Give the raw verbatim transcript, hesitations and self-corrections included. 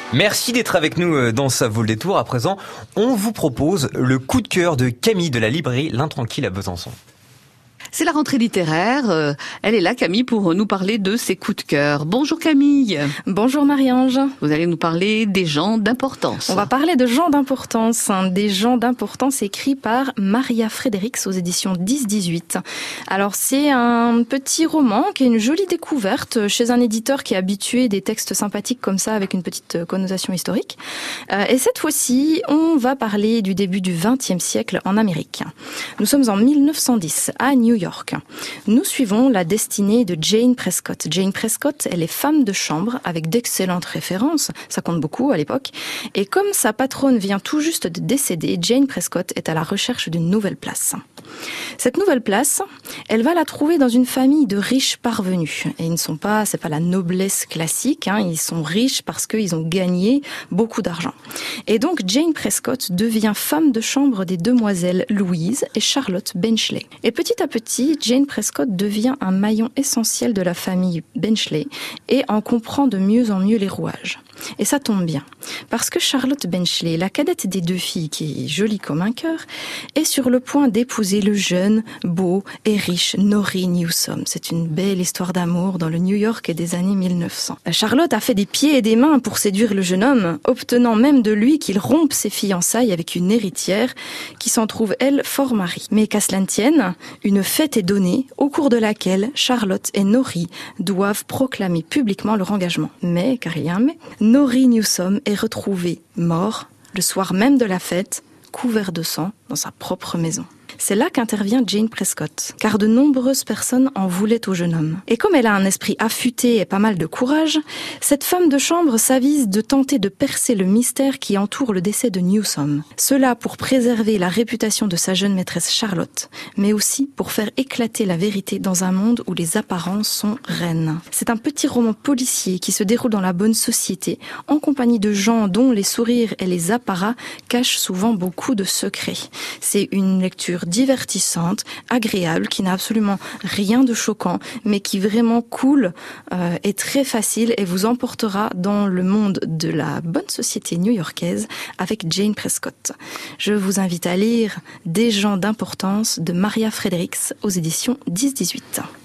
Merci d'être avec nous dans Ça vaut le détour. À présent, on vous propose le coup de cœur de Camille de la librairie L'Intranquille à Besançon. C'est la rentrée littéraire. Euh, elle est là, Camille, pour nous parler de ses coups de cœur. Bonjour Camille. Bonjour Marie-Ange. Vous allez nous parler des gens d'importance. On va parler de gens d'importance. Hein, des gens d'importance écrits par Maria Fredericks aux éditions dix dix-huit. Alors c'est un petit roman qui est une jolie découverte chez un éditeur qui est habitué des textes sympathiques comme ça avec une petite connotation historique. Euh, et cette fois-ci, on va parler du début du vingtième siècle en Amérique. Nous sommes en mille neuf cent dix à New York. York. Nous suivons la destinée de Jane Prescott. Jane Prescott, elle est femme de chambre avec d'excellentes références, ça compte beaucoup à l'époque. Et comme sa patronne vient tout juste de décéder, Jane Prescott est à la recherche d'une nouvelle place. Cette nouvelle place, elle va la trouver dans une famille de riches parvenus. Et ils ne sont pas, c'est pas la noblesse classique, hein, ils sont riches parce qu'ils ont gagné beaucoup d'argent. Et donc Jane Prescott devient femme de chambre des demoiselles Louise et Charlotte Benchley. Et petit à petit, Jane Prescott devient un maillon essentiel de la famille Benchley et en comprend de mieux en mieux les rouages. Et ça tombe bien, parce que Charlotte Benchley, la cadette des deux filles, qui est jolie comme un cœur, est sur le point d'épouser le jeune, beau et riche Norrie Newsom. C'est une belle histoire d'amour dans le New York des années mille neuf cents. Charlotte a fait des pieds et des mains pour séduire le jeune homme, obtenant même de lui qu'il rompe ses fiançailles avec une héritière qui s'en trouve, elle, fort marie. Mais qu'à cela ne tienne, une fête est donnée, au cours de laquelle Charlotte et Norrie doivent proclamer publiquement leur engagement. Mais, car il y a un mais, Norrie Newsom est retrouvé mort le soir même de la fête, couvert de sang dans sa propre maison. C'est là qu'intervient Jane Prescott, car de nombreuses personnes en voulaient au jeune homme. Et comme elle a un esprit affûté et pas mal de courage, cette femme de chambre s'avise de tenter de percer le mystère qui entoure le décès de Newsom. Cela pour préserver la réputation de sa jeune maîtresse Charlotte, mais aussi pour faire éclater la vérité dans un monde où les apparences sont reines. C'est un petit roman policier qui se déroule dans la bonne société, en compagnie de gens dont les sourires et les apparats cachent souvent beaucoup de secrets. C'est une lecture divertissante, agréable, qui n'a absolument rien de choquant, mais qui vraiment coule, euh, est très facile et vous emportera dans le monde de la bonne société new-yorkaise avec Jane Prescott. Je vous invite à lire Des gens d'importance de Maria Fredericks aux éditions dix dix-huit.